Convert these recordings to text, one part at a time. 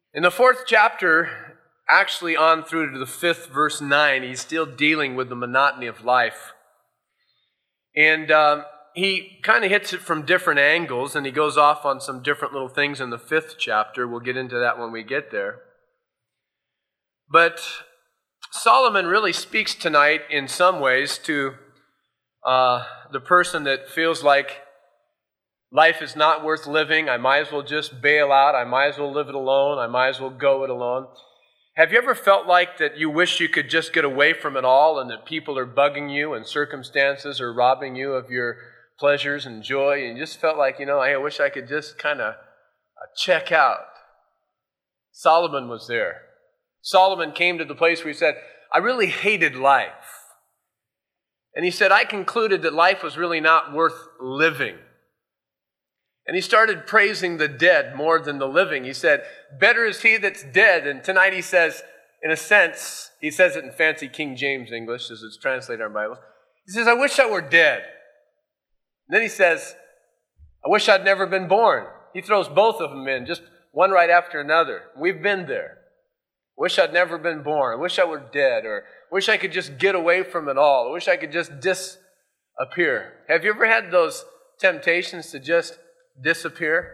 In the fourth chapter, actually on through to the fifth, verse 9, he's still dealing with the monotony of life. And he kind of hits it from different angles, and he goes off on some different little things in the fifth chapter. We'll get into that when we get there. But Solomon really speaks tonight in some ways to the person that feels like life is not worth living. I might as well just bail out. I might as well live it alone. I might as well go it alone. Have you ever felt like that you wish you could just get away from it all and that people are bugging you and circumstances are robbing you of your pleasures and joy, and you just felt like, I wish I could just kind of check out? Solomon was there. Solomon came to the place where he said, I really hated life. And he said, I concluded that life was really not worth living. And he started praising the dead more than the living. He said, better is he that's dead. And tonight he says, in a sense, he says it in fancy King James English as it's translated in our Bibles. He says, I wish I were dead. And then he says, I wish I'd never been born. He throws both of them in, just one right after another. We've been there. Wish I'd never been born. I wish I were dead. Or wish I could just get away from it all. I wish I could just disappear. Have you ever had those temptations to just disappear?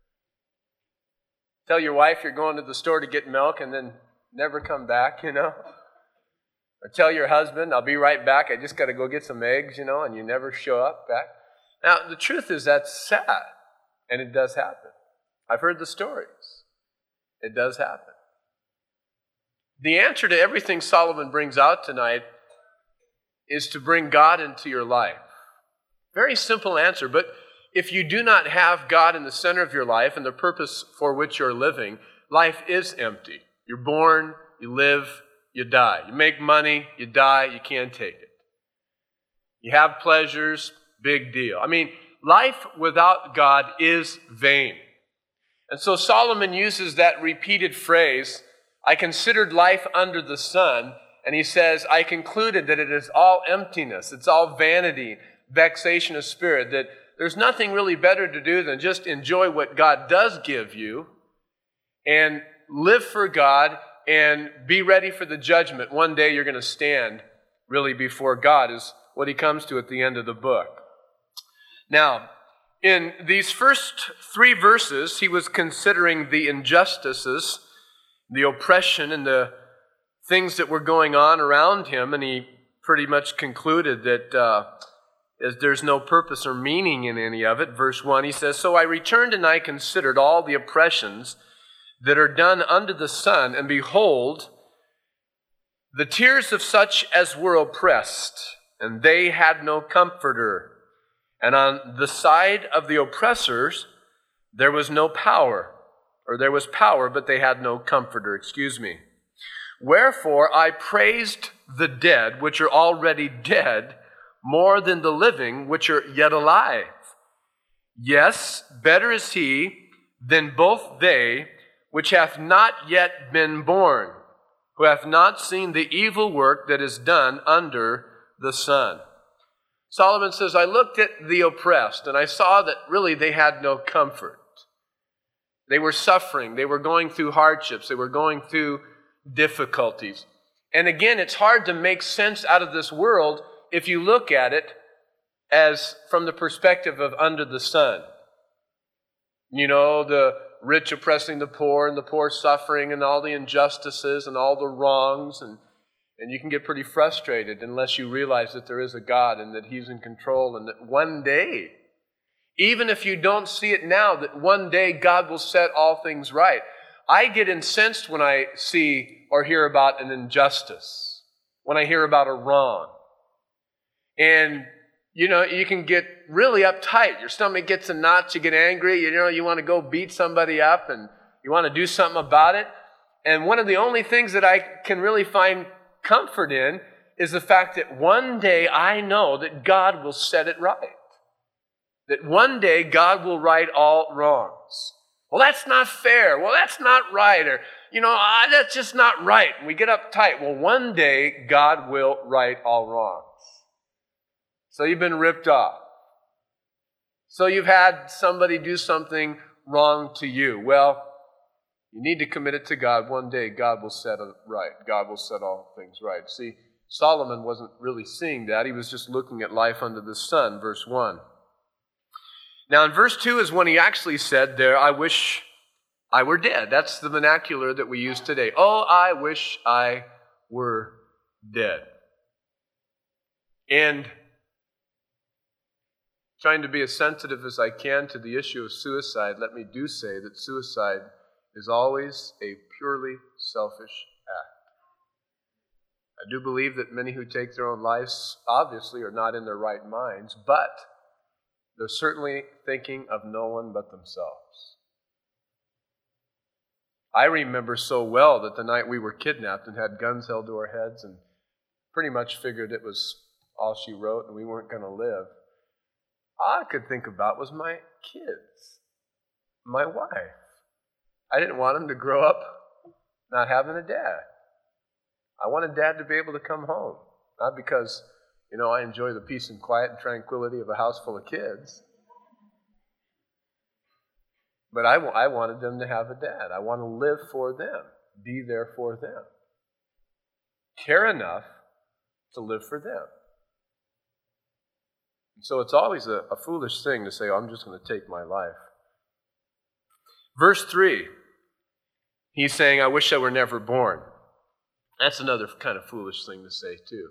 Tell your wife you're going to the store to get milk and then never come back, Or tell your husband, I'll be right back. I just got to go get some eggs, and you never show up back. Now, the truth is that's sad, and it does happen. I've heard the stories. It does happen. The answer to everything Solomon brings out tonight is to bring God into your life. Very simple answer, but if you do not have God in the center of your life and the purpose for which you're living, life is empty. You're born, you live, you die. You make money, you die, you can't take it. You have pleasures, big deal. Life without God is vain. And so Solomon uses that repeated phrase, I considered life under the sun, and he says, I concluded that it is all emptiness, it's all vanity, vexation of spirit, that there's nothing really better to do than just enjoy what God does give you and live for God and be ready for the judgment. One day you're going to stand really before God is what he comes to at the end of the book. Now, in these first three verses, he was considering the injustices, the oppression, and the things that were going on around him, and he pretty much concluded that there's no purpose or meaning in any of it. Verse 1, he says, So I returned and I considered all the oppressions that are done under the sun, and behold, the tears of such as were oppressed, and they had no comforter. And on the side of the oppressors, there was no power, or there was power, but they had no comforter, Wherefore I praised the dead, which are already dead, more than the living, which are yet alive. Yes, better is he than both they, which hath not yet been born, who hath not seen the evil work that is done under the sun. Solomon says, I looked at the oppressed, and I saw that really they had no comfort. They were suffering. They were going through hardships. They were going through difficulties. And again, it's hard to make sense out of this world if you look at it as from the perspective of under the sun. The rich oppressing the poor and the poor suffering and all the injustices and all the wrongs. And you can get pretty frustrated unless you realize that there is a God and that he's in control and that one day, even if you don't see it now, that one day God will set all things right. I get incensed when I see or hear about an injustice, when I hear about a wrong. And, you can get really uptight. Your stomach gets in knots, you get angry, you want to go beat somebody up and you want to do something about it. And one of the only things that I can really find comfort in is the fact that one day I know that God will set it right. That one day God will right all wrongs. Well, that's not fair. Well, that's not right. Or, that's just not right. And we get uptight. Well, one day God will right all wrongs. So you've been ripped off. So you've had somebody do something wrong to you. Well, You need to commit it to God. One day God will set it right. God will set all things right. See, Solomon wasn't really seeing that. He was just looking at life under the sun, verse 1. Now in verse 2 is when he actually said there, I wish I were dead. That's the vernacular that we use today. Oh, I wish I were dead. And trying to be as sensitive as I can to the issue of suicide, let me do say that suicide is always a purely selfish act. I do believe that many who take their own lives obviously are not in their right minds, but they're certainly thinking of no one but themselves. I remember so well that the night we were kidnapped and had guns held to our heads and pretty much figured it was all she wrote and we weren't going to live, all I could think about was my kids, my wife. I didn't want them to grow up not having a dad. I wanted Dad to be able to come home, not because, I enjoy the peace and quiet and tranquility of a house full of kids, but I wanted them to have a dad. I want to live for them, be there for them, care enough to live for them. And so it's always a foolish thing to say, I'm just going to take my life. Verse 3, he's saying, I wish I were never born. That's another kind of foolish thing to say, too.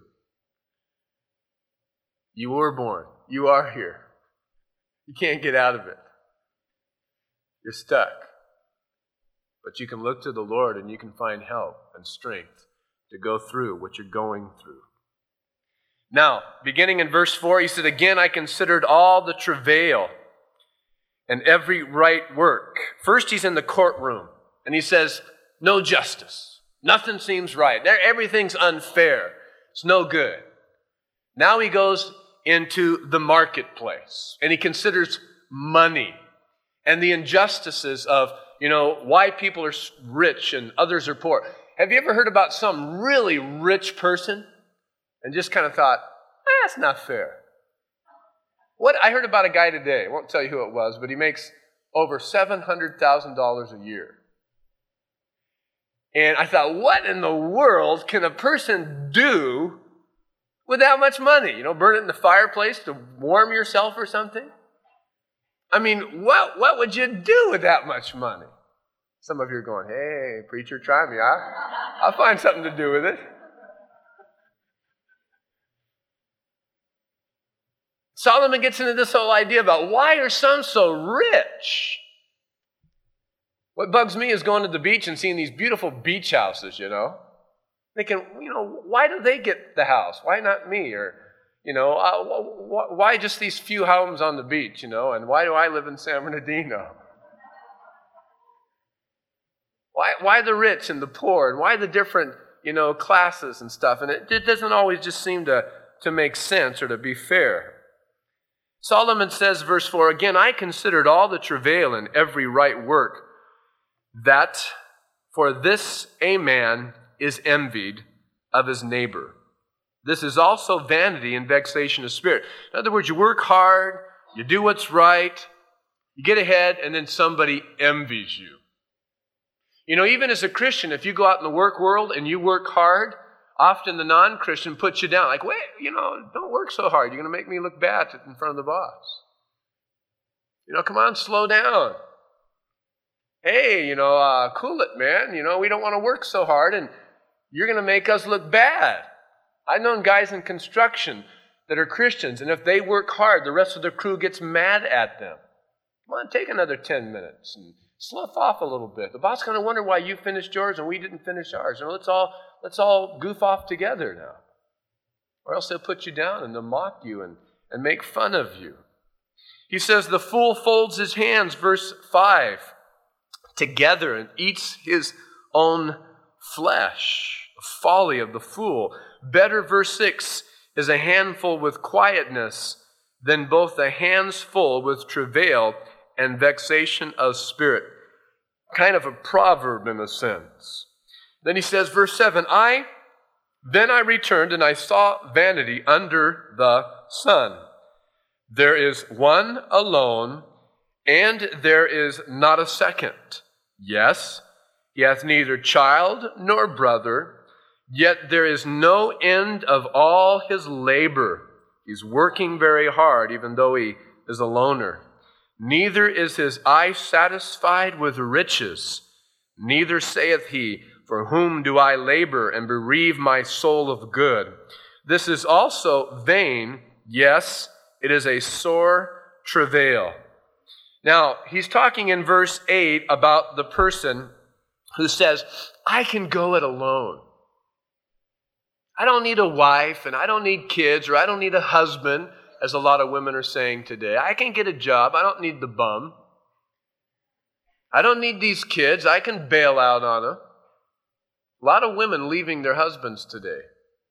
You were born. You are here. You can't get out of it. You're stuck. But you can look to the Lord and you can find help and strength to go through what you're going through. Now, beginning in verse 4, he said, Again, I considered all the travail and every right work. First, he's in the courtroom and he says, no justice. Nothing seems right. Everything's unfair. It's no good. Now he goes into the marketplace and he considers money and the injustices of, why people are rich and others are poor. Have you ever heard about some really rich person and just kind of thought, that's not fair? I heard about a guy today, I won't tell you who it was, but he makes over $700,000 a year. And I thought, what in the world can a person do with that much money? Burn it in the fireplace to warm yourself or something? I mean, what would you do with that much money? Some of you are going, hey, preacher, try me. I'll find something to do with it. Solomon gets into this whole idea about why are some so rich? What bugs me is going to the beach and seeing these beautiful beach houses, Thinking, why do they get the house? Why not me? Or, why just these few homes on the beach, and why do I live in San Bernardino? Why the rich and the poor? And why the different, classes and stuff? And it doesn't always just seem to make sense or to be fair. Solomon says, verse 4, Again, I considered all the travail and every right work, that for this a man is envied of his neighbor. This is also vanity and vexation of spirit. In other words, you work hard, you do what's right, you get ahead, and then somebody envies you. Even as a Christian, if you go out in the work world and you work hard, often the non-Christian puts you down. Like, wait, don't work so hard. You're going to make me look bad in front of the boss. Come on, slow down. Hey, cool it, man. We don't want to work so hard, and you're going to make us look bad. I've known guys in construction that are Christians, and if they work hard, the rest of the crew gets mad at them. Come on, take another 10 minutes and slough off a little bit. The boss is going to wonder why you finished yours and we didn't finish ours. Let's all goof off together now. Or else they'll put you down and they'll mock you and make fun of you. He says, the fool folds his hands, verse 5, together and eats his own flesh. The folly of the fool. Better, verse 6, is a handful with quietness than both a hands full with travail and vexation of spirit. Kind of a proverb in a sense. Then he says, verse 7, Then I returned and I saw vanity under the sun. There is one alone, and there is not a second. Yes, He hath neither child nor brother, yet there is no end of all his labor. He's working very hard, even though he is a loner. Neither is his eye satisfied with riches. Neither saith he, for whom do I labor and bereave my soul of good? This is also vain. Yes, it is a sore travail. Now, he's talking in verse 8 about the person who says, I can go it alone. I don't need a wife, and I don't need kids, or I don't need a husband, as a lot of women are saying today. I can get a job. I don't need the bum. I don't need these kids. I can bail out on them. A lot of women leaving their husbands today,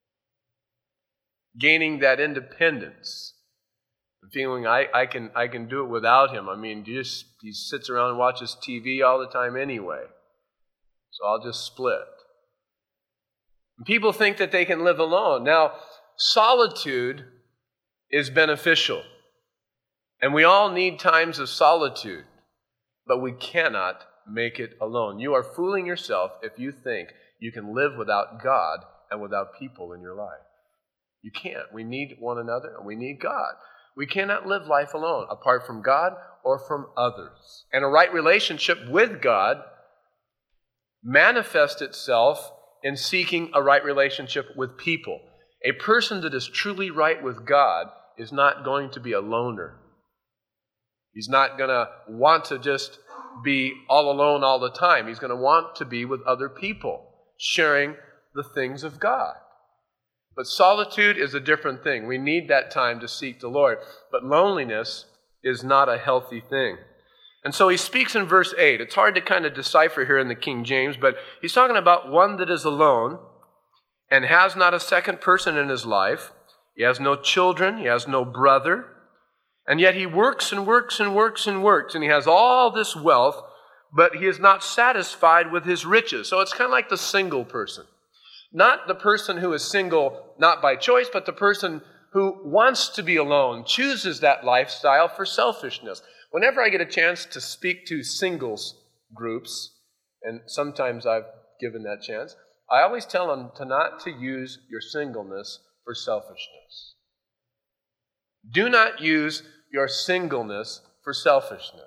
gaining that independence, feeling I can do it without him. I mean, he sits around and watches TV all the time anyway, so I'll just split. And people think that they can live alone. Now, solitude is beneficial, and we all need times of solitude, but we cannot make it alone. You are fooling yourself if you think you can live without God and without people in your life. You can't. We need one another, and we need God. We cannot live life alone, apart from God or from others. And a right relationship with God manifests itself in seeking a right relationship with people. A person that is truly right with God is not going to be a loner. He's not going to want to just be all alone all the time. He's going to want to be with other people, sharing the things of God. But solitude is a different thing. We need that time to seek the Lord. But loneliness is not a healthy thing. And so he speaks in verse 8. It's hard to kind of decipher here in the King James, but he's talking about one that is alone and has not a second person in his life. He has no children. He has no brother. And yet he works and works and works and works, and he has all this wealth, but he is not satisfied with his riches. So it's kind of like the single person. Not the person who is single, not by choice, but the person who wants to be alone, chooses that lifestyle for selfishness. Whenever I get a chance to speak to singles groups, and sometimes I've given that chance, I always tell them to not to use your singleness for selfishness. Do not use your singleness for selfishness.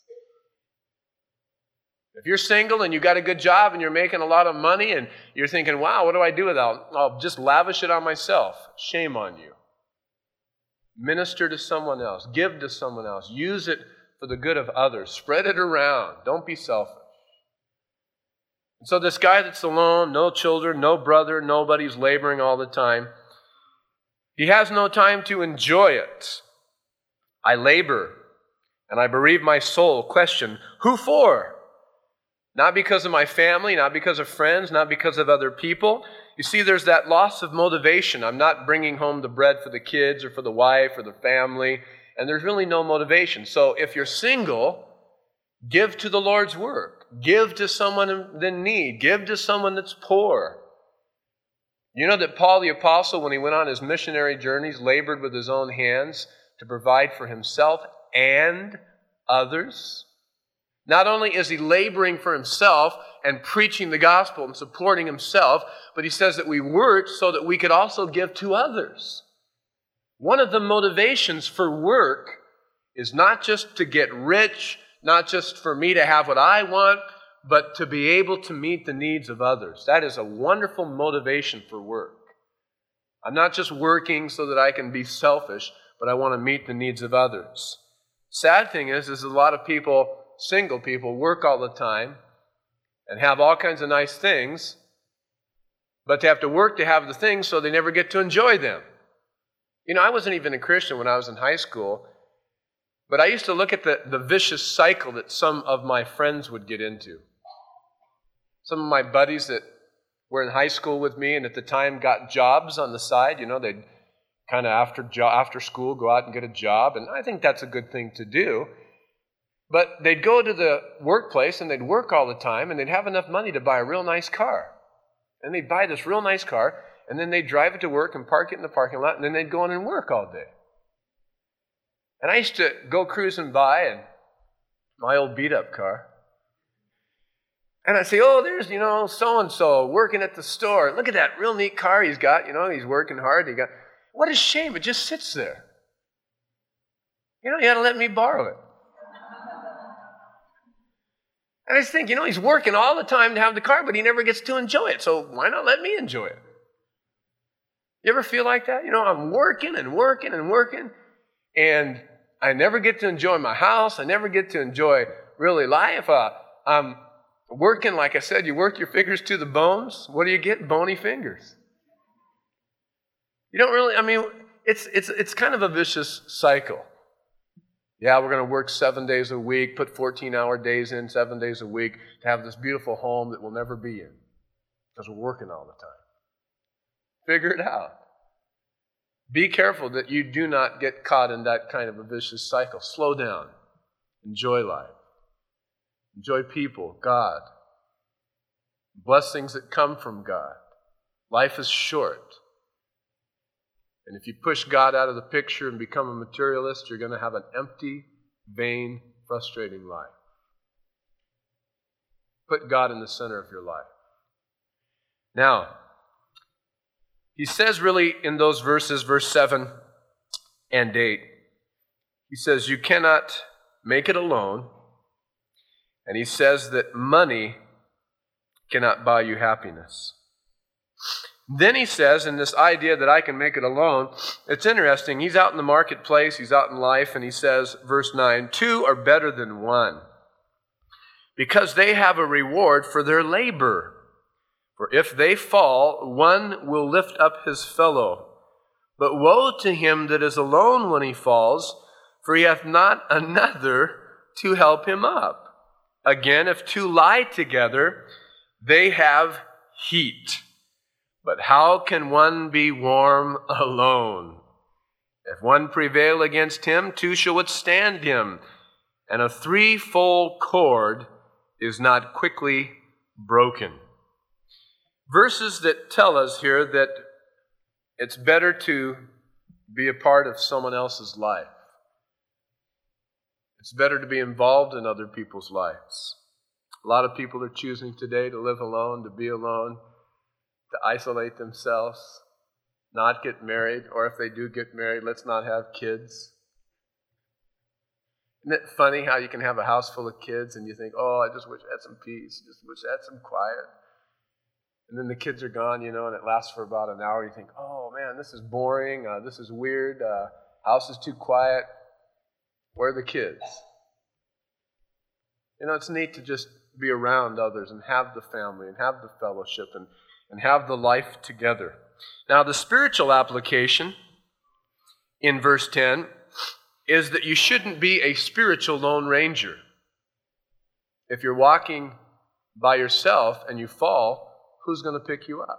If you're single and you got a good job and you're making a lot of money and you're thinking, wow, what do I do with that? I'll just lavish it on myself. Shame on you. Minister to someone else. Give to someone else. Use it for the good of others. Spread it around. Don't be selfish. And so this guy that's alone, no children, no brother, nobody's laboring all the time, he has no time to enjoy it. I labor and I bereave my soul. Question, who for? Not because of my family, not because of friends, not because of other people. You see, there's that loss of motivation. I'm not bringing home the bread for the kids or for the wife or the family, and there's really no motivation. So if you're single, give to the Lord's work. Give to someone in need. Give to someone that's poor. You know that Paul the Apostle, when he went on his missionary journeys, labored with his own hands to provide for himself and others? Not only is he laboring for himself and preaching the gospel and supporting himself, but he says that we work so that we could also give to others. One of the motivations for work is not just to get rich, not just for me to have what I want, but to be able to meet the needs of others. That is a wonderful motivation for work. I'm not just working so that I can be selfish, but I want to meet the needs of others. Sad thing is a lot of people, single people, work all the time and have all kinds of nice things, but they have to work to have the things so they never get to enjoy them. You know, I wasn't even a Christian when I was in high school, but I used to look at the vicious cycle that some of my friends would get into. Some of my buddies that were in high school with me and at the time got jobs on the side, you know, they'd kind of after school go out and get a job, and I think that's a good thing to do. But they'd go to the workplace and they'd work all the time and they'd have enough money to buy a real nice car. And they'd buy this real nice car and then they'd drive it to work and park it in the parking lot and then they'd go in and work all day. And I used to go cruising by in my old beat-up car. And I say, oh, there's, so-and-so working at the store. Look at that real neat car he's got. He's working hard. What a shame. It just sits there. You ought to let me borrow it. And I just think, he's working all the time to have the car, but he never gets to enjoy it. So why not let me enjoy it? You ever feel like that? I'm working and working and working, and I never get to enjoy my house. I never get to enjoy really life. I'm working, like I said, you work your fingers to the bones. What do you get? Bony fingers. You don't really, it's kind of a vicious cycle. Yeah, we're going to work 7 days a week, put 14-hour days in 7 days a week to have this beautiful home that we'll never be in because we're working all the time. Figure it out. Be careful that you do not get caught in that kind of a vicious cycle. Slow down. Enjoy life. Enjoy people, God. Blessings that come from God. Life is short. And if you push God out of the picture and become a materialist, you're going to have an empty, vain, frustrating life. Put God in the center of your life. Now, he says really in those verses, verse 7 and 8, he says, you cannot make it alone. And he says that money cannot buy you happiness. Then he says, in this idea that I can make it alone, it's interesting. He's out in the marketplace, he's out in life, and he says, verse 9, 2 are better than 1, because they have a reward for their labor. For if they fall, one will lift up his fellow. But woe to him that is alone when he falls, for he hath not another to help him up. Again, if two lie together, they have heat. But how can one be warm alone? If one prevail against him, two shall withstand him. And a threefold cord is not quickly broken. Verses that tell us here that it's better to be a part of someone else's life. It's better to be involved in other people's lives. A lot of people are choosing today to live alone, to be alone, to isolate themselves, not get married, or if they do get married, let's not have kids. Isn't it funny how you can have a house full of kids and you think, oh, I just wish I had some peace, just wish I had some quiet. And then the kids are gone, and it lasts for about an hour. You think, oh man, this is boring, this is weird, house is too quiet. Where are the kids? It's neat to just be around others and have the family and have the fellowship and have the life together. Now, the spiritual application in verse 10 is that you shouldn't be a spiritual lone ranger. If you're walking by yourself and you fall, who's going to pick you up?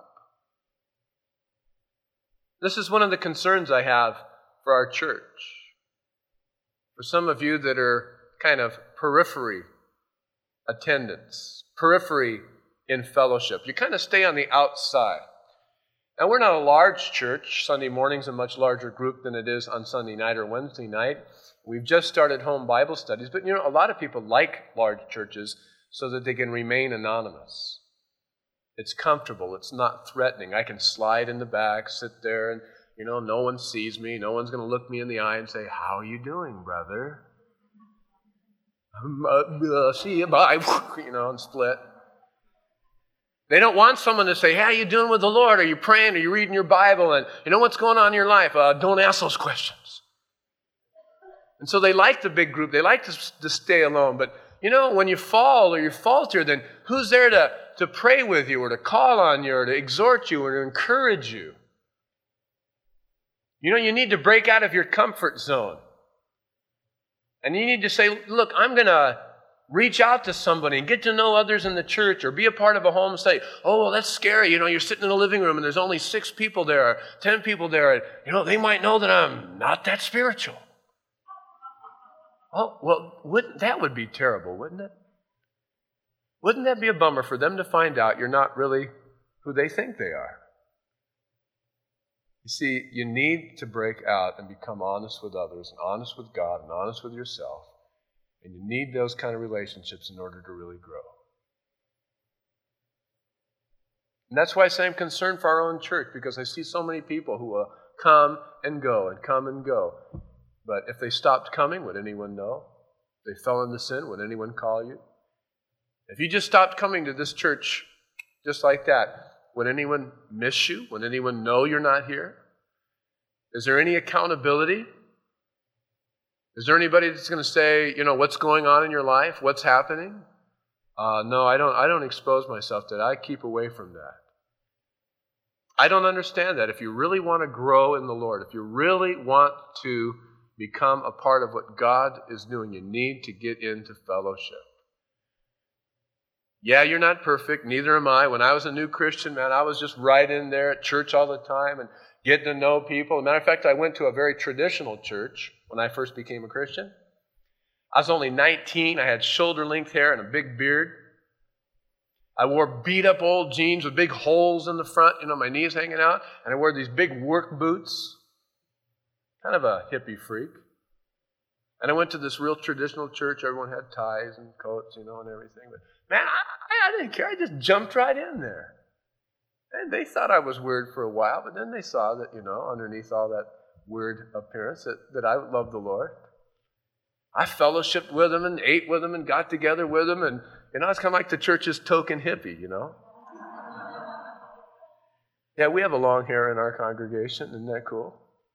This is one of the concerns I have for our church. For some of you that are kind of periphery attendance, periphery in fellowship, you kind of stay on the outside. Now, we're not a large church. Sunday morning's a much larger group than it is on Sunday night or Wednesday night. We've just started home Bible studies, but a lot of people like large churches so that they can remain anonymous. It's comfortable. It's not threatening. I can slide in the back, sit there, and no one sees me. No one's going to look me in the eye and say, how are you doing, brother? See you, bye, and split. They don't want someone to say, how are you doing with the Lord? Are you praying? Are you reading your Bible? And what's going on in your life? Don't ask those questions. And so they like the big group. They like to stay alone. But, when you fall or you falter, then who's there to pray with you or to call on you or to exhort you or to encourage you? You need to break out of your comfort zone. And you need to say, look, I'm going to reach out to somebody and get to know others in the church or be a part of a home study. Oh, well, that's scary. You're sitting in the living room and there's only 6 people there or 10 people there. And, they might know that I'm not that spiritual. Oh, well, that would be terrible, wouldn't it? Wouldn't that be a bummer for them to find out you're not really who they think they are? You see, you need to break out and become honest with others and honest with God and honest with yourself. And you need those kind of relationships in order to really grow. And that's why I say I'm concerned for our own church, because I see so many people who will come and go and come and go. But if they stopped coming, would anyone know? If they fell into sin, would anyone call you? If you just stopped coming to this church just like that, would anyone miss you? Would anyone know you're not here? Is there any accountability? Is there anybody that's going to say, what's going on in your life? What's happening? No, I don't expose myself to that. I keep away from that. I don't understand that. If you really want to grow in the Lord, if you really want to become a part of what God is doing, you need to get into fellowship. Yeah, you're not perfect, neither am I. When I was a new Christian, man, I was just right in there at church all the time and getting to know people. As a matter of fact, I went to a very traditional church when I first became a Christian. I was only 19. I had shoulder-length hair and a big beard. I wore beat-up old jeans with big holes in the front, my knees hanging out. And I wore these big work boots. Kind of a hippie freak. And I went to this real traditional church. Everyone had ties and coats, and everything. But man, I didn't care. I just jumped right in there. And they thought I was weird for a while, but then they saw that, underneath all that weird appearance, that I loved the Lord. I fellowshiped with them and ate with them and got together with them. And, it's kind of like the church's token hippie, Yeah, we have a long hair in our congregation. Isn't that cool?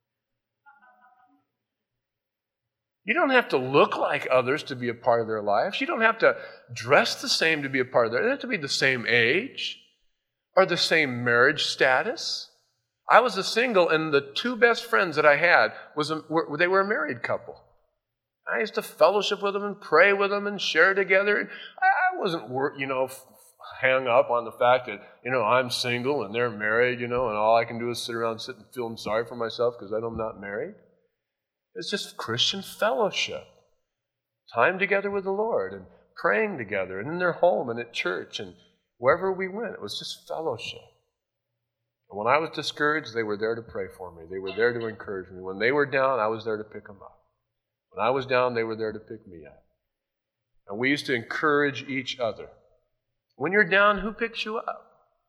You don't have to look like others to be a part of their lives. You don't have to dress the same to be a part of their lives. You don't have to be the same age or the same marriage status. I was a single, and the two best friends that I had, they were a married couple. I used to fellowship with them and pray with them and share together. I wasn't, hung up on the fact that, I'm single and they're married, and all I can do is sit around and feeling sorry for myself because I'm not married. It's just Christian fellowship. Time together with the Lord and praying together and in their home and at church and wherever we went. It was just fellowship. And when I was discouraged, they were there to pray for me. They were there to encourage me. When they were down, I was there to pick them up. When I was down, they were there to pick me up. And we used to encourage each other. When you're down, who picks you up?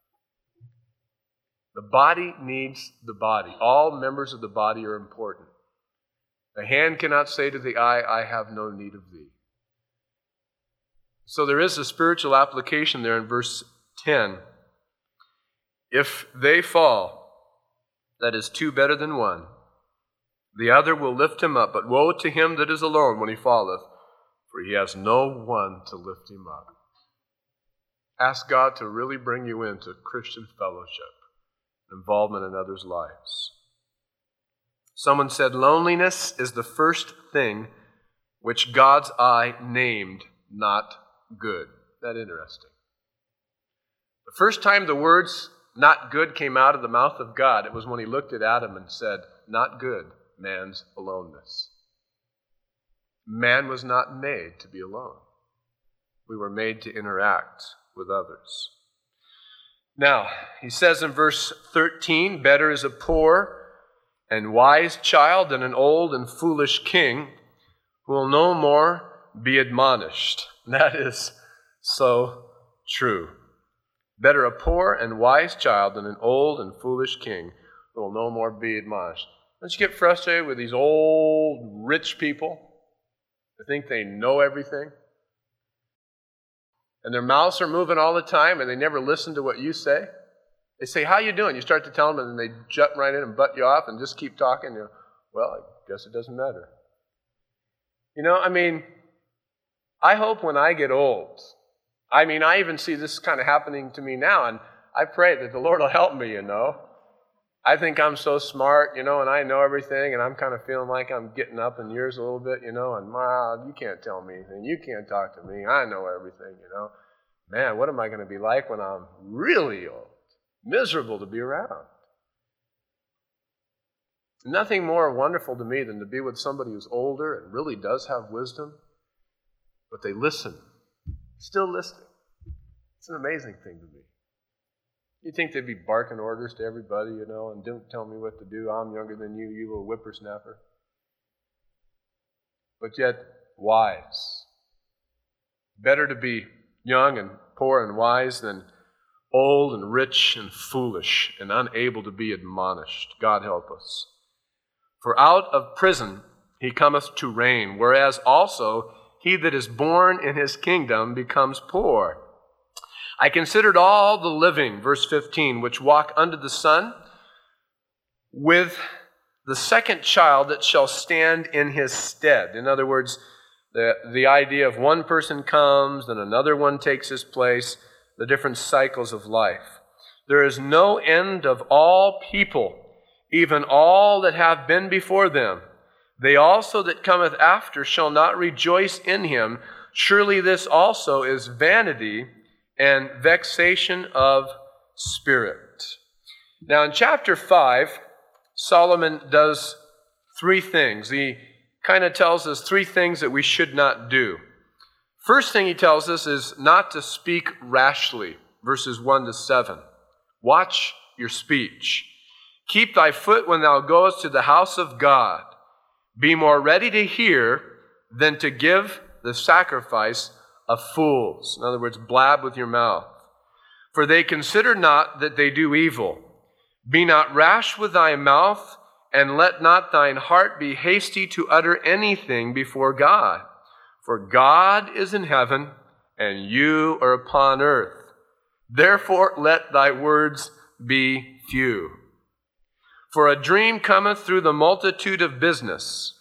The body needs the body. All members of the body are important. The hand cannot say to the eye, I have no need of thee. So there is a spiritual application there in verse 10. If they fall, that is two better than one. The other will lift him up, but woe to him that is alone when he falleth, for he has no one to lift him up. Ask God to really bring you into Christian fellowship, involvement in others' lives. Someone said, loneliness is the first thing which God's eye named not good. Isn't that interesting? The first time the words not good came out of the mouth of God, it was when he looked at Adam and said, not good, man's aloneness. Man was not made to be alone. We were made to interact with others. Now, he says in verse 13, better is a poor and wise child than an old and foolish king who will no more be admonished. That is so true. Better a poor and wise child than an old and foolish king who will no more be admonished. Don't you get frustrated with these old rich people that think they know everything? And their mouths are moving all the time and they never listen to what you say? They say, how you doing? You start to tell them and then they jump right in and butt you off and just keep talking. Well, I guess it doesn't matter. I hope when I get old, I even see this kind of happening to me now, and I pray that the Lord will help me, I think I'm so smart, and I know everything, and I'm kind of feeling like I'm getting up in years a little bit, and wow, you can't tell me anything. You can't talk to me. I know everything, Man, what am I going to be like when I'm really old? Miserable to be around. Nothing more wonderful to me than to be with somebody who's older and really does have wisdom, but they listen. Still listening. It's an amazing thing to me. You'd think they'd be barking orders to everybody, and don't tell me what to do. I'm younger than you, you little whippersnapper. But yet, wise. Better to be young and poor and wise than old and rich and foolish and unable to be admonished. God help us. For out of prison he cometh to reign, whereas also he that is born in his kingdom becomes poor. I considered all the living, verse 15, which walk under the sun, with the second child that shall stand in his stead. In other words, the idea of one person comes, then another one takes his place, the different cycles of life. There is no end of all people, even all that have been before them. They also that cometh after shall not rejoice in him. Surely this also is vanity and vexation of spirit. Now in chapter 5, Solomon does three things. He kind of tells us three things that we should not do. First thing he tells us is not to speak rashly, verses 1 to 7. Watch your speech. Keep thy foot when thou goest to the house of God. Be more ready to hear than to give the sacrifice of fools. In other words, blab with your mouth. For they consider not that they do evil. Be not rash with thy mouth, and let not thine heart be hasty to utter anything before God. For God is in heaven, and you are upon earth. Therefore let thy words be few. For a dream cometh through the multitude of businesses,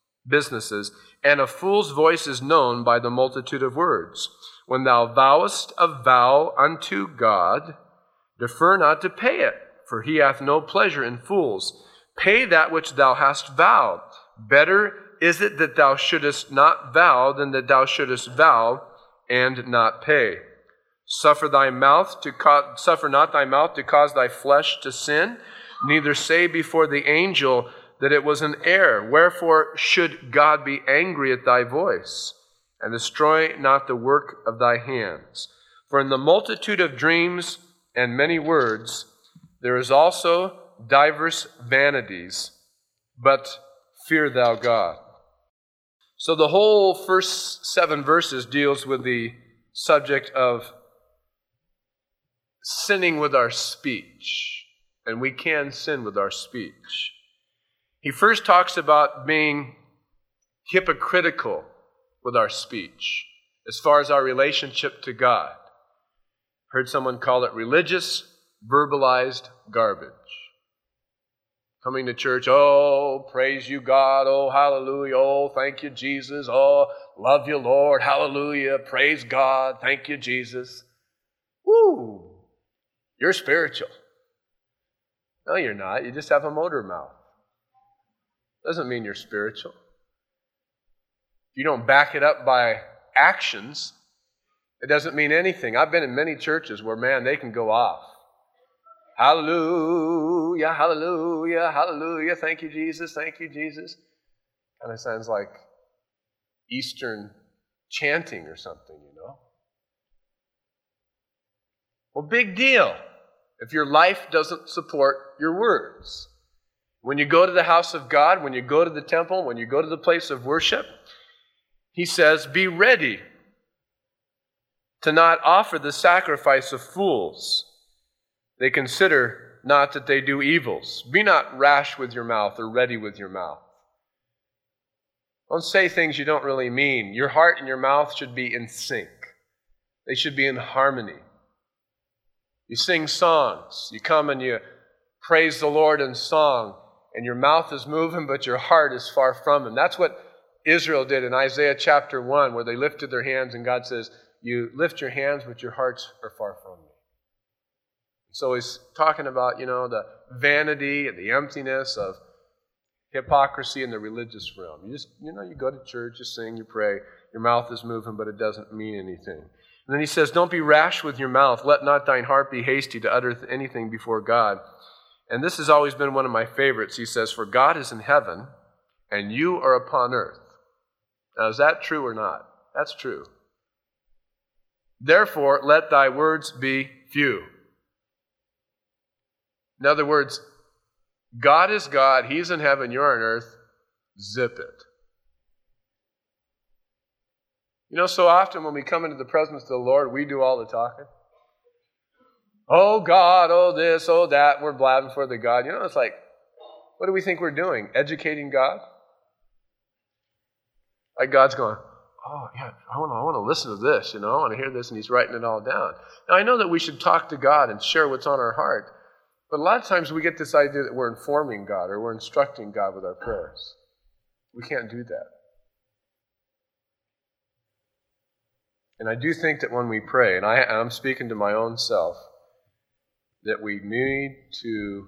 and a fool's voice is known by the multitude of words. When thou vowest a vow unto God, defer not to pay it, for he hath no pleasure in fools. Pay that which thou hast vowed. Better is it that thou shouldest not vow than that thou shouldest vow and not pay. Suffer not thy mouth to cause thy flesh to sin, neither say before the angel that it was an error. Wherefore should God be angry at thy voice, and destroy not the work of thy hands? For in the multitude of dreams and many words there is also diverse vanities, but fear thou God. So the whole first 7 verses deals with the subject of sinning with our speech, and we can sin with our speech. He first talks about being hypocritical with our speech as far as our relationship to God. Heard someone call it religious, verbalized garbage. Coming to church, oh, praise you, God, oh, hallelujah, oh, thank you, Jesus, oh, love you, Lord, hallelujah, praise God, thank you, Jesus. Woo, you're spiritual. No, you're not. You just have a motor mouth. Doesn't mean you're spiritual. If you don't back it up by actions, it doesn't mean anything. I've been in many churches where, man, they can go off. Hallelujah, hallelujah, hallelujah. Thank you, Jesus. Thank you, Jesus. Kind of sounds like Eastern chanting or something, you know. Well, big deal if your life doesn't support your words. When you go to the house of God, when you go to the temple, when you go to the place of worship, he says, be ready to not offer the sacrifice of fools. They consider not that they do evils. Be not rash with your mouth or ready with your mouth. Don't say things you don't really mean. Your heart and your mouth should be in sync. They should be in harmony. You sing songs. You come and you praise the Lord in song, and your mouth is moving, but your heart is far from Him. That's what Israel did in Isaiah chapter 1, where they lifted their hands, and God says, you lift your hands, but your hearts are far from me. So he's talking about, the vanity and the emptiness of hypocrisy in the religious realm. You go to church, you sing, you pray, your mouth is moving, but it doesn't mean anything. And then he says, don't be rash with your mouth. Let not thine heart be hasty to utter anything before God. And this has always been one of my favorites. He says, for God is in heaven, and you are upon earth. Now, is that true or not? That's true. Therefore, let thy words be few. In other words, God is God, He's in heaven, you're on earth, zip it. So often when we come into the presence of the Lord, we do all the talking. Oh God, oh this, oh that. We're blabbing for the God. It's like, what do we think we're doing? Educating God? Like God's going, oh yeah, I want to listen to this, I want to hear this, and he's writing it all down. Now I know that we should talk to God and share what's on our heart, but a lot of times we get this idea that we're informing God or we're instructing God with our prayers. We can't do that. And I do think that when we pray, and I'm speaking to my own self, that we need to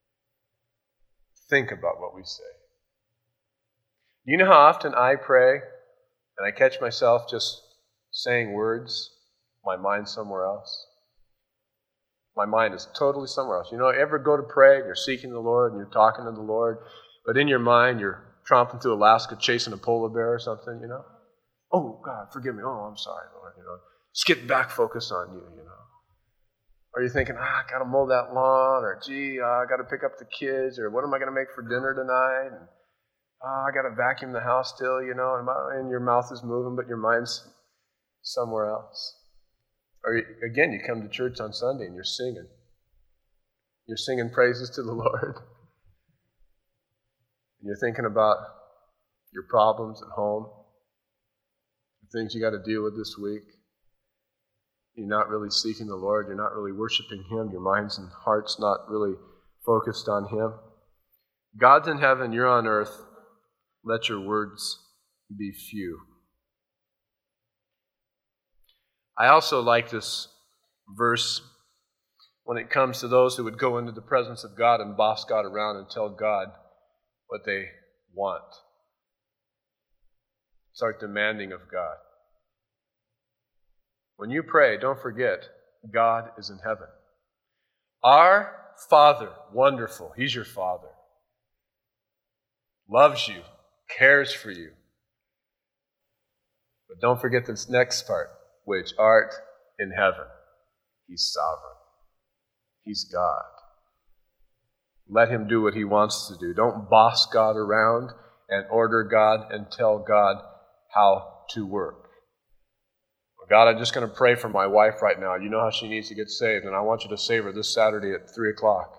think about what we say. You know how often I pray and I catch myself just saying words, my mind's somewhere else? My mind is totally somewhere else. Ever go to pray and you're seeking the Lord and you're talking to the Lord, but in your mind you're tromping through Alaska chasing a polar bear or something, Oh, God, forgive me. Oh, I'm sorry, Lord, Just get back focused on you, Or you're thinking, I got to mow that lawn, or gee, I got to pick up the kids, or what am I going to make for dinner tonight? And I got to vacuum the house still, and your mouth is moving, but your mind's somewhere else. Or again, you come to church on Sunday and you're singing. You're singing praises to the Lord. And you're thinking about your problems at home, the things you got to deal with this week. You're not really seeking the Lord. You're not really worshiping Him. Your mind's and heart's not really focused on Him. God's in heaven, you're on earth. Let your words be few. I also like this verse when it comes to those who would go into the presence of God and boss God around and tell God what they want. Start demanding of God. When you pray, don't forget, God is in heaven. Our Father, wonderful, He's your Father. Loves you, cares for you. But don't forget this next part, which art in heaven. He's sovereign. He's God. Let Him do what He wants to do. Don't boss God around and order God and tell God how to work. God, I'm just going to pray for my wife right now. You know how she needs to get saved, and I want you to save her this Saturday at 3 o'clock.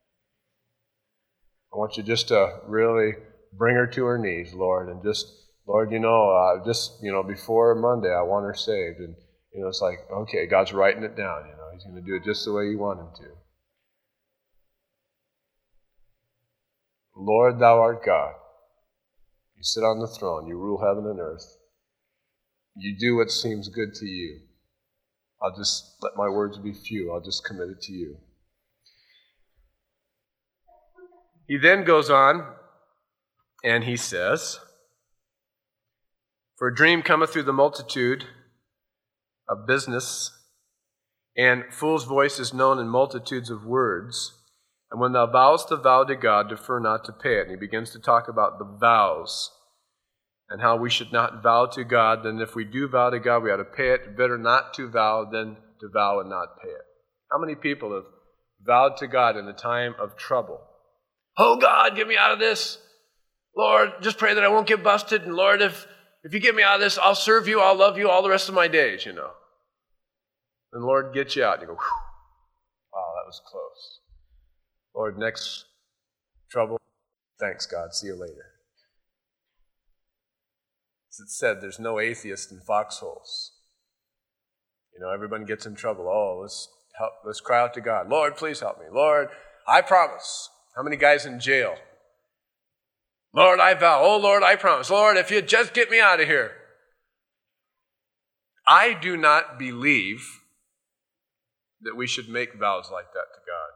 I want you just to really bring her to her knees, Lord, and just, Lord, before Monday, I want her saved. And, it's like, okay, God's writing it down, He's going to do it just the way you want Him to. Lord, Thou art God. You sit on the throne. You rule heaven and earth. You do what seems good to you. I'll just let my words be few. I'll just commit it to you. He then goes on and he says, for a dream cometh through the multitude of business, and fool's voice is known in multitudes of words. And when thou vowest a vow to God, defer not to pay it. And he begins to talk about the vows and how we should not vow to God. Then if we do vow to God, we ought to pay it. Better not to vow than to vow and not pay it. How many people have vowed to God in a time of trouble? Oh God, get me out of this. Lord, just pray that I won't get busted. And Lord, if you get me out of this, I'll serve you, I'll love you all the rest of my days, And the Lord gets you out and you go, whew, wow, that was close. Lord, next trouble, thanks God, see you later. As it said, there's no atheist in foxholes. Everyone gets in trouble. Oh, let's cry out to God. Lord, please help me. Lord, I promise. How many guys in jail? Lord, I vow. Oh, Lord, I promise. Lord, if you just get me out of here. I do not believe that we should make vows like that to God.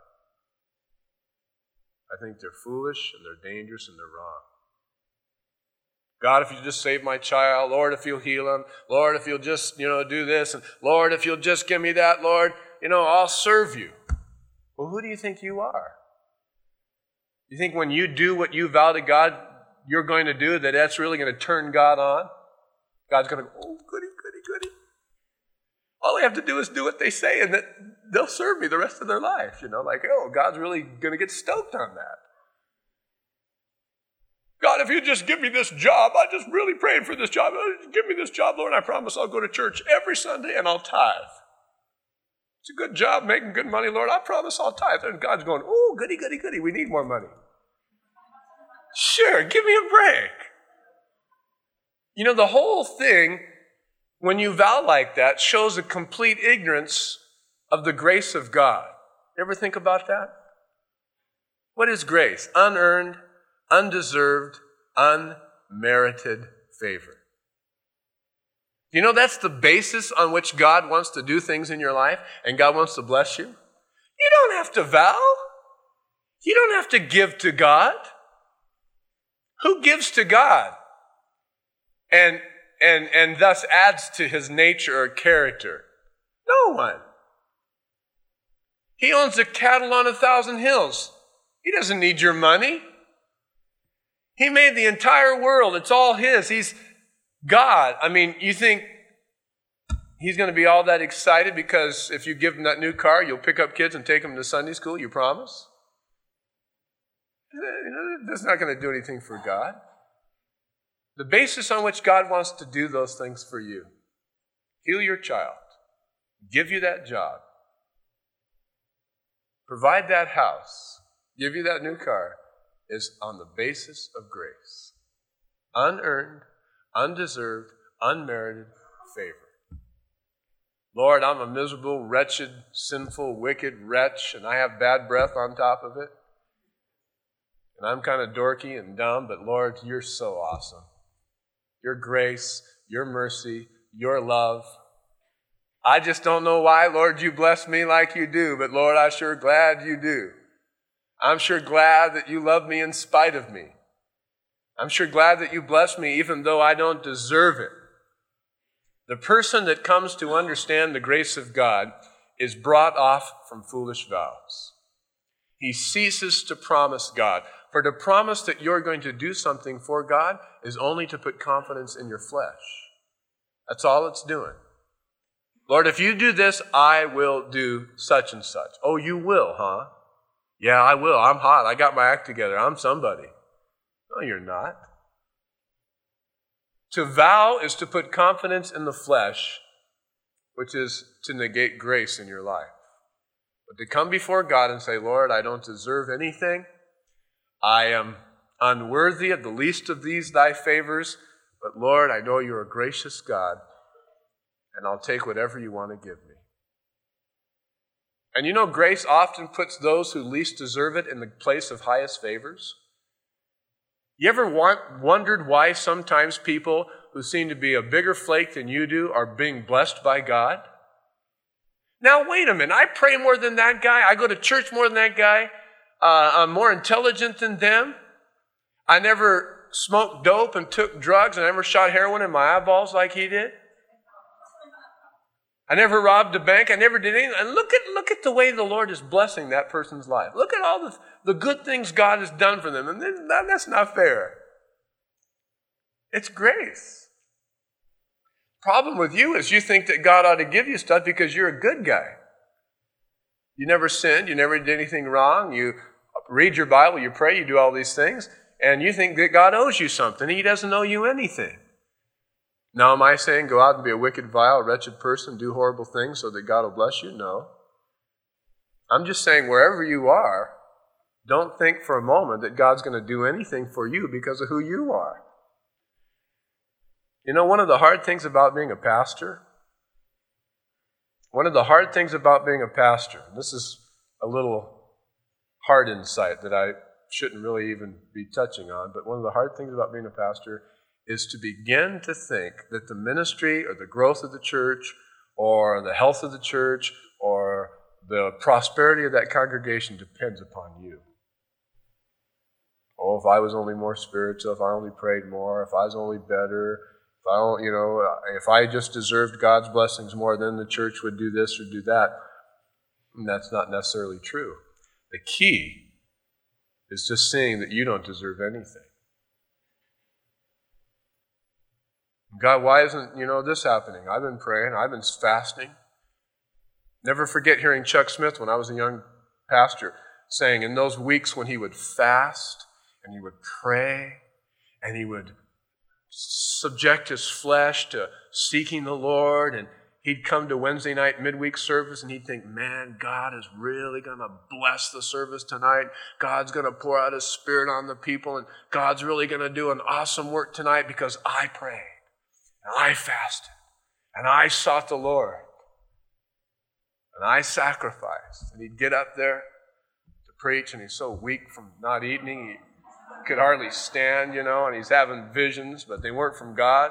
I think they're foolish and they're dangerous and they're wrong. God, if you just save my child, Lord, if you'll heal him, Lord, if you'll just, do this, and Lord, if you'll just give me that, Lord, I'll serve you. Well, who do you think you are? You think when you do what you vow to God you're going to do, that's really going to turn God on? God's going to go, oh, goody, goody, goody. All I have to do is do what they say, and they'll serve me the rest of their life. God's really going to get stoked on that. God, if you just give me this job, I just really prayed for this job. Give me this job, Lord, and I promise I'll go to church every Sunday and I'll tithe. It's a good job making good money, Lord. I promise I'll tithe. And God's going, oh, goody, goody, goody. We need more money. Sure, give me a break. You know, the whole thing, when you vow like that, shows a complete ignorance of the grace of God. You ever think about that? What is grace? Unearned, undeserved, unmerited favor. You know, that's the basis on which God wants to do things in your life, and God wants to bless you. You don't have to vow. You don't have to give to God. Who gives to God and thus adds to his nature or character? No one. He owns the cattle on 1,000 hills. He doesn't need your money. He made the entire world. It's all his. He's God. I mean, you think he's going to be all that excited because if you give him that new car, you'll pick up kids and take them to Sunday school, you promise? You know, that's not going to do anything for God. The basis on which God wants to do those things for you, heal your child, give you that job, provide that house, give you that new car, is on the basis of grace. Unearned, undeserved, unmerited favor. Lord, I'm a miserable, wretched, sinful, wicked wretch, and I have bad breath on top of it. And I'm kind of dorky and dumb, but Lord, you're so awesome. Your grace, your mercy, your love. I just don't know why, Lord, you bless me like you do, but Lord, I'm sure glad you do. I'm sure glad that you love me in spite of me. I'm sure glad that you bless me even though I don't deserve it. The person that comes to understand the grace of God is brought off from foolish vows. He ceases to promise God. For to promise that you're going to do something for God is only to put confidence in your flesh. That's all it's doing. Lord, if you do this, I will do such and such. Oh, you will, huh? Yeah, I will. I'm hot. I got my act together. I'm somebody. No, you're not. To vow is to put confidence in the flesh, which is to negate grace in your life. But to come before God and say, Lord, I don't deserve anything. I am unworthy of the least of these thy favors, but Lord, I know you're a gracious God, and I'll take whatever you want to give me. And you know, grace often puts those who least deserve it in the place of highest favors. You ever wondered why sometimes people who seem to be a bigger flake than you do are being blessed by God? Now, wait a minute. I pray more than that guy. I go to church more than that guy. I'm more intelligent than them. I never smoked dope and took drugs. I never shot heroin in my eyeballs like he did. I never robbed a bank. I never did anything. And look at the way the Lord is blessing that person's life. Look at all the good things God has done for them. And that's not fair. It's grace. Problem with you is you think that God ought to give you stuff because you're a good guy. You never sinned. You never did anything wrong. You read your Bible. You pray. You do all these things. And you think that God owes you something. He doesn't owe you anything. Now, am I saying go out and be a wicked, vile, wretched person, do horrible things so that God will bless you? No. I'm just saying wherever you are, don't think for a moment that God's going to do anything for you because of who you are. You know, one of the hard things about being a pastor, this is a little hard insight that I shouldn't really even be touching on, but one of the hard things about being a pastor is to begin to think that the ministry or the growth of the church or the health of the church or the prosperity of that congregation depends upon you. Oh, if I was only more spiritual, if I only prayed more, if I was only better, if I just deserved God's blessings more, then the church would do this or do that. And that's not necessarily true. The key is just seeing that you don't deserve anything. God, why isn't, this happening? I've been praying. I've been fasting. Never forget hearing Chuck Smith when I was a young pastor saying in those weeks when he would fast and he would pray and he would subject his flesh to seeking the Lord and he'd come to Wednesday night midweek service and he'd think, man, God is really going to bless the service tonight. God's going to pour out His Spirit on the people, and God's really going to do an awesome work tonight because I prayed and I fasted and I sought the Lord and I sacrificed. And he'd get up there to preach, and he's so weak from not eating, he could hardly stand, and he's having visions, but they weren't from God.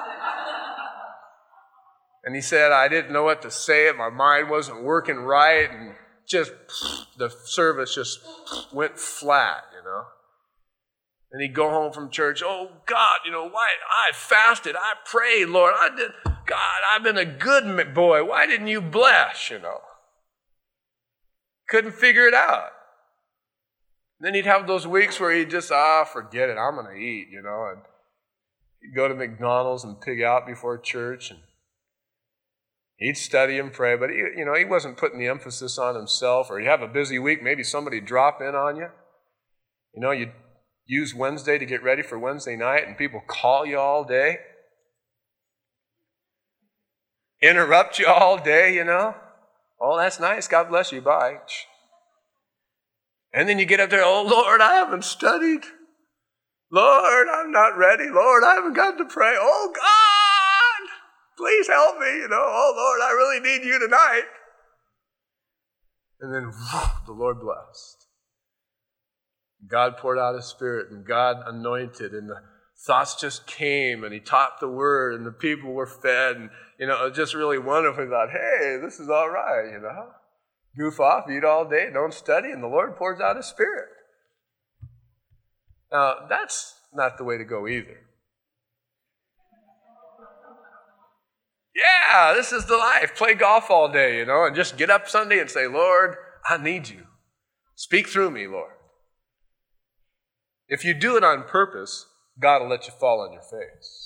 And he said, I didn't know what to say. My mind wasn't working right. And just, the service just went flat, And he'd go home from church, oh, God, why? I fasted. I prayed, Lord. God, I've been a good boy. Why didn't you bless, Couldn't figure it out. And then he'd have those weeks where he'd just, forget it. I'm going to eat, And he'd go to McDonald's and pig out before church, and he'd study and pray, but he wasn't putting the emphasis on himself. Or he'd have a busy week, maybe somebody drop in on you. You'd use Wednesday to get ready for Wednesday night, and people call you all day, interrupt you all day, Oh, that's nice. God bless you. Bye. And then you get up there, oh, Lord, I haven't studied. Lord, I'm not ready. Lord, I haven't got to pray. Oh, God, please help me. Oh, Lord, I really need you tonight. And then the Lord blessed. God poured out His Spirit, and God anointed, and the thoughts just came, and He taught the Word, and the people were fed, and, it was just really wonderful. I thought, hey, this is all right, Goof off, eat all day, don't study, and the Lord pours out His Spirit. Now, that's not the way to go either. Yeah, this is the life. Play golf all day, and just get up Sunday and say, Lord, I need you. Speak through me, Lord. If you do it on purpose, God will let you fall on your face.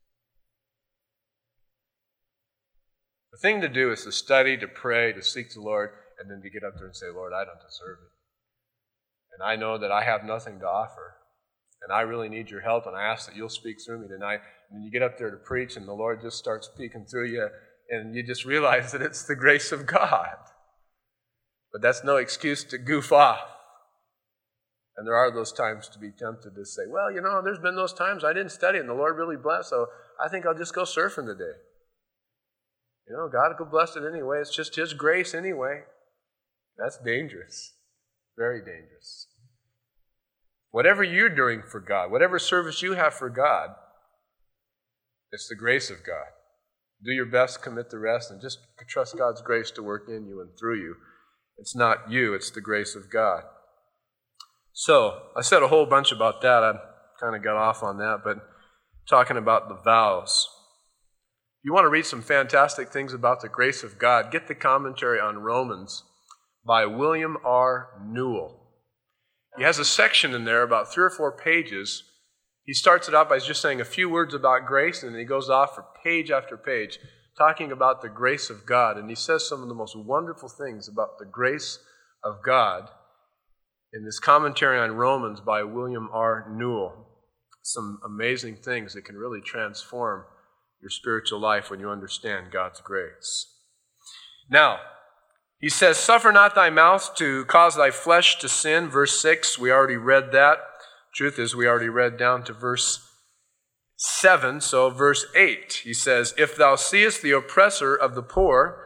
The thing to do is to study, to pray, to seek the Lord, and then to get up there and say, Lord, I don't deserve it. And I know that I have nothing to offer. And I really need your help, and I ask that you'll speak through me tonight. And then you get up there to preach, and the Lord just starts speaking through you, and you just realize that it's the grace of God. But that's no excuse to goof off. And there are those times to be tempted to say, well, there's been those times I didn't study, and the Lord really blessed, so I think I'll just go surfing today. God will bless it anyway. It's just His grace anyway. That's dangerous. Very dangerous. Whatever you're doing for God, whatever service you have for God, it's the grace of God. Do your best, commit the rest, and just trust God's grace to work in you and through you. It's not you, it's the grace of God. So, I said a whole bunch about that. I kind of got off on that, but talking about the vows. If you want to read some fantastic things about the grace of God, get the commentary on Romans by William R. Newell. He has a section in there, about 3 or 4 pages. He starts it out by just saying a few words about grace, and then he goes off for page after page, talking about the grace of God. And he says some of the most wonderful things about the grace of God in this commentary on Romans by William R. Newell. Some amazing things that can really transform your spiritual life when you understand God's grace. Now, he says, suffer not thy mouth to cause thy flesh to sin. Verse 6, we already read that. Truth is, we already read down to verse 7. So verse 8, he says, if thou seest the oppression of the poor,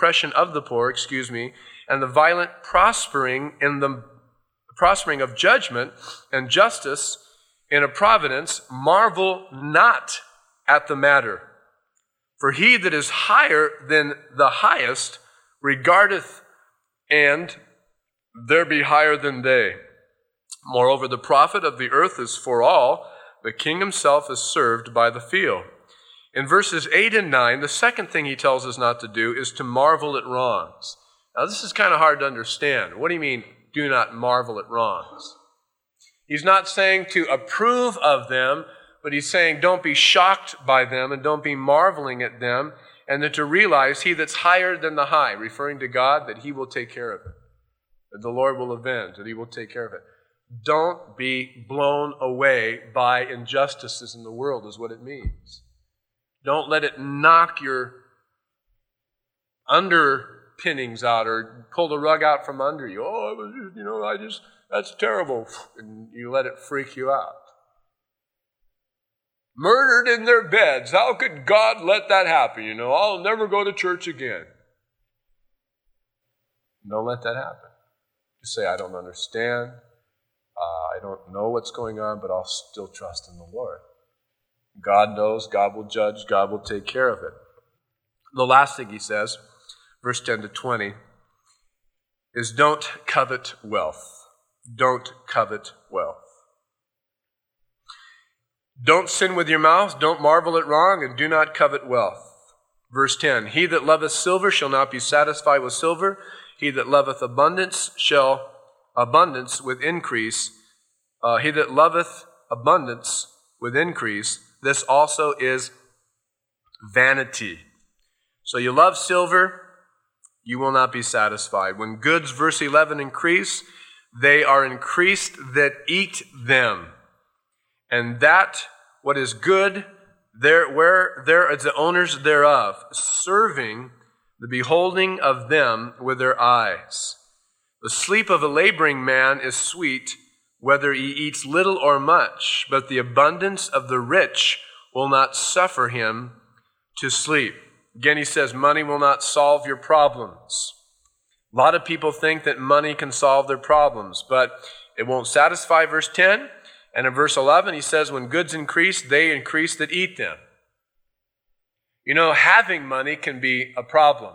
and the violent prospering of judgment and justice in a providence, marvel not at the matter. For he that is higher than the highest regardeth, and there be higher than they. Moreover, the profit of the earth is for all. The king himself is served by the field. In verses 8 and 9, the second thing he tells us not to do is to marvel at wrongs. Now, this is kind of hard to understand. What do you mean, do not marvel at wrongs? He's not saying to approve of them, but he's saying don't be shocked by them and don't be marveling at them, and then to realize he that's higher than the high, referring to God, that he will take care of it, that the Lord will avenge, that he will take care of it. Don't be blown away by injustices in the world is what it means. Don't let it knock your underpinnings out or pull the rug out from under you. Oh, it was just, that's terrible. And you let it freak you out. Murdered in their beds. How could God let that happen? I'll never go to church again. Don't let that happen. Just say, I don't understand. I don't know what's going on, but I'll still trust in the Lord. God knows, God will judge, God will take care of it. The last thing he says, verse 10 to 20, is don't covet wealth. Don't covet wealth. Don't sin with your mouth, don't marvel at wrong, and do not covet wealth. Verse 10, he that loveth silver shall not be satisfied with silver. He that loveth abundance shall abundance with increase. He that loveth abundance with increase, this also is vanity. So you love silver, you will not be satisfied. When goods, verse 11, increase, they are increased that eat them. And that, what is good, where there is the owners thereof, serving the beholding of them with their eyes. The sleep of a laboring man is sweet, whether he eats little or much, but the abundance of the rich will not suffer him to sleep. Again, he says money will not solve your problems. A lot of people think that money can solve their problems, but it won't satisfy, verse 10. And in verse 11, he says, when goods increase, they increase that eat them. Having money can be a problem.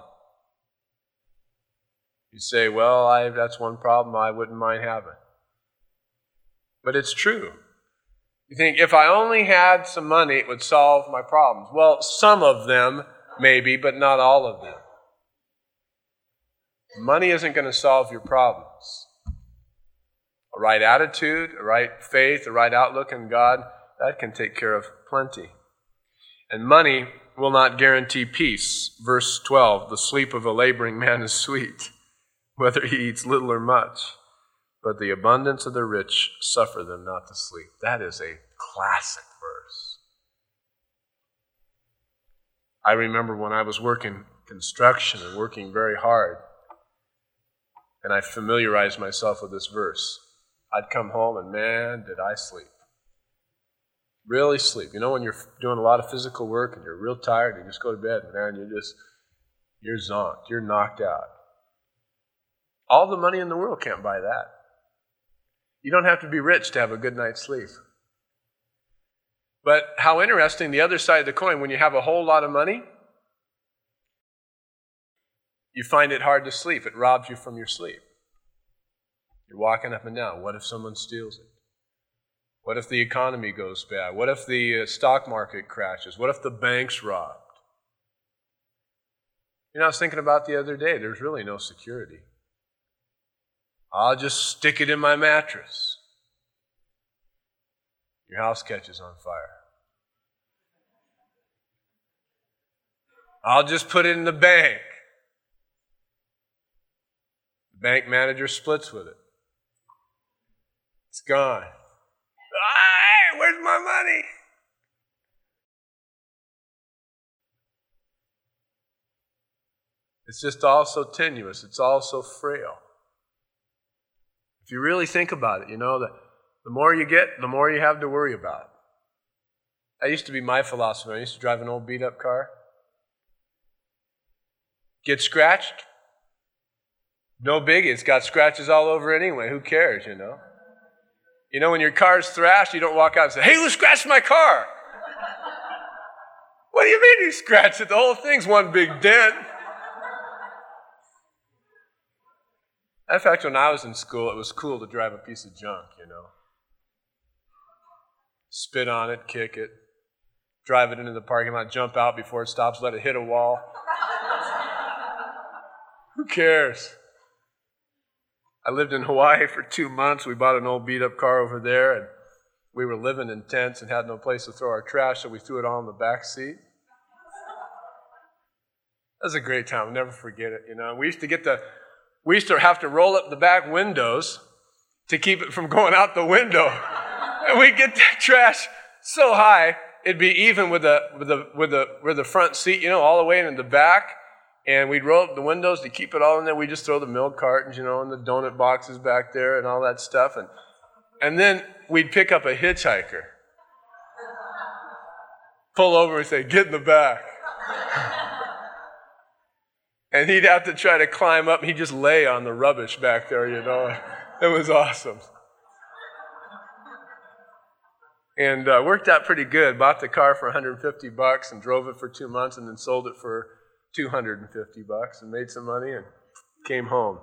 You say, well, that's one problem I wouldn't mind having. But it's true. You think, if I only had some money, it would solve my problems. Well, some of them maybe, but not all of them. Money isn't going to solve your problems. A right attitude, a right faith, a right outlook in God, that can take care of plenty. And money will not guarantee peace. Verse 12, the sleep of a laboring man is sweet, whether he eats little or much. But the abundance of the rich suffer them not to sleep. That is a classic verse. I remember when I was working construction and working very hard, and I familiarized myself with this verse. I'd come home and man, did I sleep. Really sleep. When you're doing a lot of physical work and you're real tired, you just go to bed, man, you're zonked, you're knocked out. All the money in the world can't buy that. You don't have to be rich to have a good night's sleep. But how interesting, the other side of the coin, when you have a whole lot of money, you find it hard to sleep. It robs you from your sleep. You're walking up and down. What if someone steals it? What if the economy goes bad? What if the stock market crashes? What if the bank's robbed? I was thinking about the other day, there's really no security. I'll just stick it in my mattress. Your house catches on fire. I'll just put it in the bank. The bank manager splits with it. It's gone. Hey, where's my money? It's just all so tenuous. It's all so frail. If you really think about it, that the more you get, the more you have to worry about. That used to be my philosophy. I used to drive an old beat-up car. Get scratched? No biggie. It's got scratches all over anyway. Who cares, when your car's thrashed, you don't walk out and say, hey, who scratched my car? What do you mean you scratched it? The whole thing's one big dent. In fact, when I was in school, it was cool to drive a piece of junk, Spit on it, kick it, drive it into the parking lot, jump out before it stops, let it hit a wall. Who cares? I lived in Hawaii for 2 months. We bought an old beat-up car over there, and we were living in tents and had no place to throw our trash, so we threw it all in the back seat. That was a great time. I'll never forget it. We used to have to roll up the back windows to keep it from going out the window, and we'd get that trash so high it'd be even with the front seat, all the way in the back. And we'd roll up the windows to keep it all in there. We'd just throw the milk cartons, and the donut boxes back there and all that stuff. And then we'd pick up a hitchhiker, pull over and say, "Get in the back." And he'd have to try to climb up, and he'd just lay on the rubbish back there, It was awesome. And worked out pretty good. Bought the car for $150 and drove it for 2 months and then sold it for $250 and made some money and came home.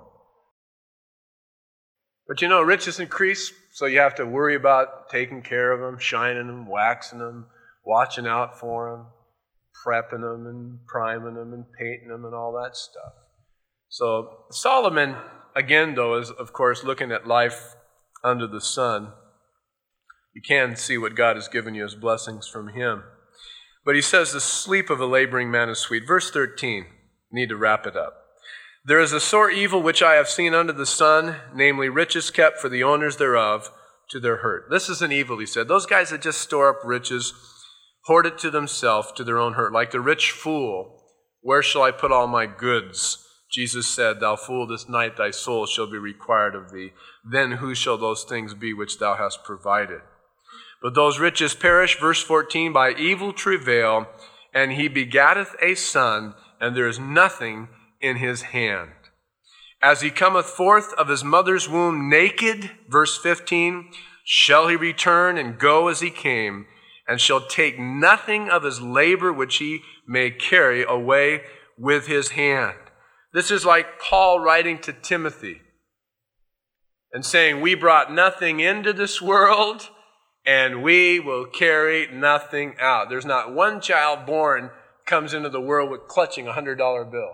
But riches increase, so you have to worry about taking care of them, shining them, waxing them, watching out for them, prepping them and priming them and painting them and all that stuff. So Solomon, again, though, is, of course, looking at life under the sun. You can see what God has given you as blessings from him. But he says, the sleep of a laboring man is sweet. Verse 13, need to wrap it up. There is a sore evil which I have seen under the sun, namely riches kept for the owners thereof to their hurt. This is an evil, he said. Those guys that just store up riches, hoard it to themselves, to their own hurt. Like the rich fool, where shall I put all my goods? Jesus said, "Thou fool, this night thy soul shall be required of thee. Then who shall those things be which thou hast provided?" But those riches perish, verse 14, by evil travail, and he begatteth a son, and there is nothing in his hand. As he cometh forth of his mother's womb naked, verse 15, shall he return and go as he came, and shall take nothing of his labor which he may carry away with his hand. This is like Paul writing to Timothy and saying, we brought nothing into this world, and we will carry nothing out. There's not one child born comes into the world with clutching a $100 bill.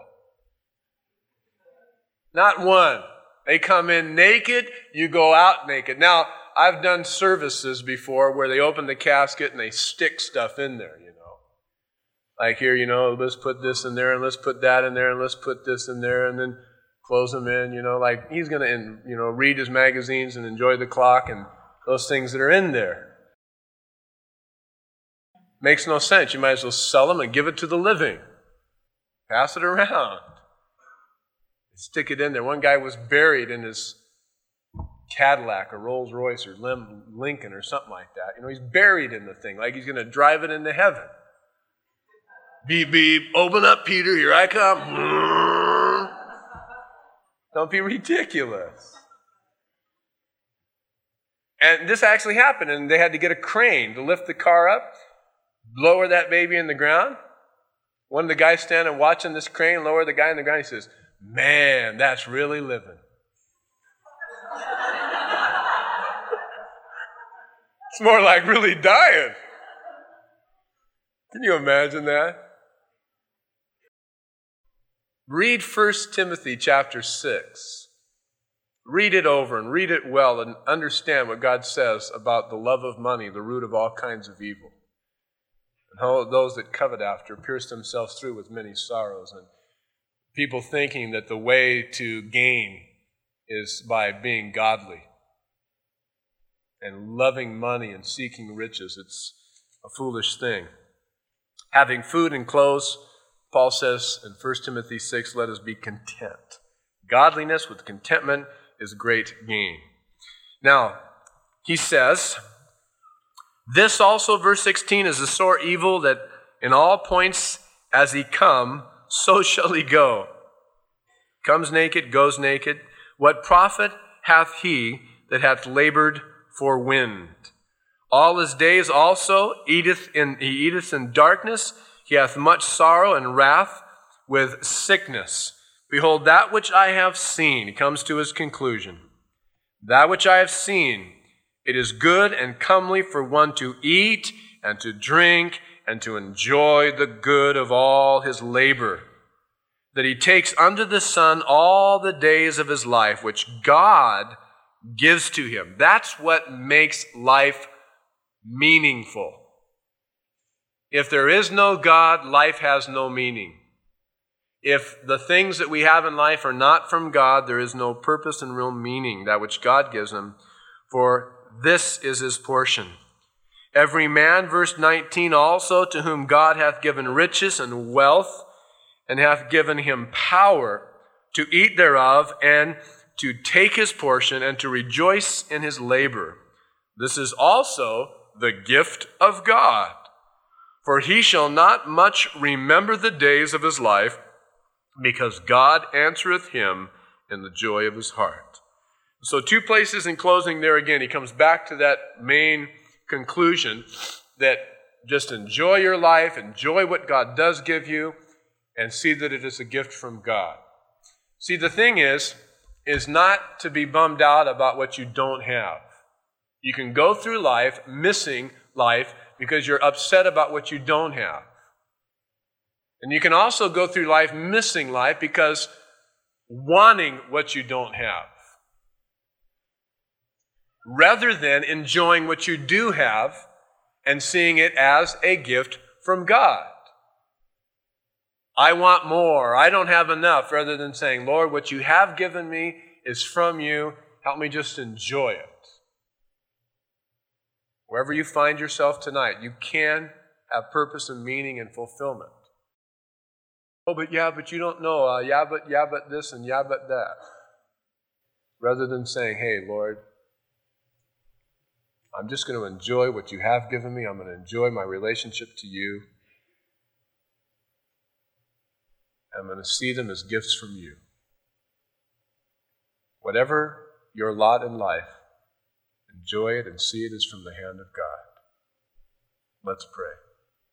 Not one. They come in naked, you go out naked. Now, I've done services before where they open the casket and they stick stuff in there, Like here, let's put this in there and let's put that in there and let's put this in there and then close them in, like he's going to, read his magazines and enjoy the clock and those things that are in there. Makes no sense. You might as well sell them and give it to the living. Pass it around. Stick it in there. One guy was buried in his Cadillac or Rolls Royce or Lincoln or something like that. He's buried in the thing, like he's going to drive it into heaven. Beep, beep, open up, Peter, here I come. Don't be ridiculous. And this actually happened, and they had to get a crane to lift the car up, lower that baby in the ground. One of the guys standing watching this crane lower the guy in the ground, he says, "Man, that's really living." It's more like really dying. Can you imagine that? Read 1 Timothy chapter 6. Read it over and read it well and understand what God says about the love of money, the root of all kinds of evil. And how those that covet after pierce themselves through with many sorrows. And people thinking that the way to gain is by being godly and loving money and seeking riches. It's a foolish thing. Having food and clothes, Paul says in 1 Timothy 6, let us be content. Godliness with contentment is great gain. Now, he says, this also, verse 16, is a sore evil that in all points as he come, so shall he go. Comes naked, goes naked. What profit hath he that hath labored for wind? All his days also he eateth in darkness. He hath much sorrow and wrath with sickness. Behold, that which I have seen, he comes to his conclusion. That which I have seen, it is good and comely for one to eat and to drink and to enjoy the good of all his labor, that he takes under the sun all the days of his life, which God gives to him. That's what makes life meaningful. If there is no God, life has no meaning. If the things that we have in life are not from God, there is no purpose and real meaning, that which God gives him, for this is his portion. Every man, verse 19, also to whom God hath given riches and wealth, and hath given him power to eat thereof, and to take his portion, and to rejoice in his labor. This is also the gift of God. For he shall not much remember the days of his life, because God answereth him in the joy of his heart. So 2 places in closing there again. He comes back to that main conclusion that just enjoy your life, enjoy what God does give you, and see that it is a gift from God. See, the thing is not to be bummed out about what you don't have. You can go through life missing life because you're upset about what you don't have. And you can also go through life missing life because wanting what you don't have, rather than enjoying what you do have and seeing it as a gift from God. I want more. I don't have enough, rather than saying, Lord, what you have given me is from you. Help me just enjoy it. Wherever you find yourself tonight, you can have purpose and meaning and fulfillment. Oh, but you don't know. But this and but that. Rather than saying, hey, Lord, I'm just going to enjoy what you have given me. I'm going to enjoy my relationship to you. I'm going to see them as gifts from you. Whatever your lot in life, enjoy it and see it as from the hand of God. Let's pray.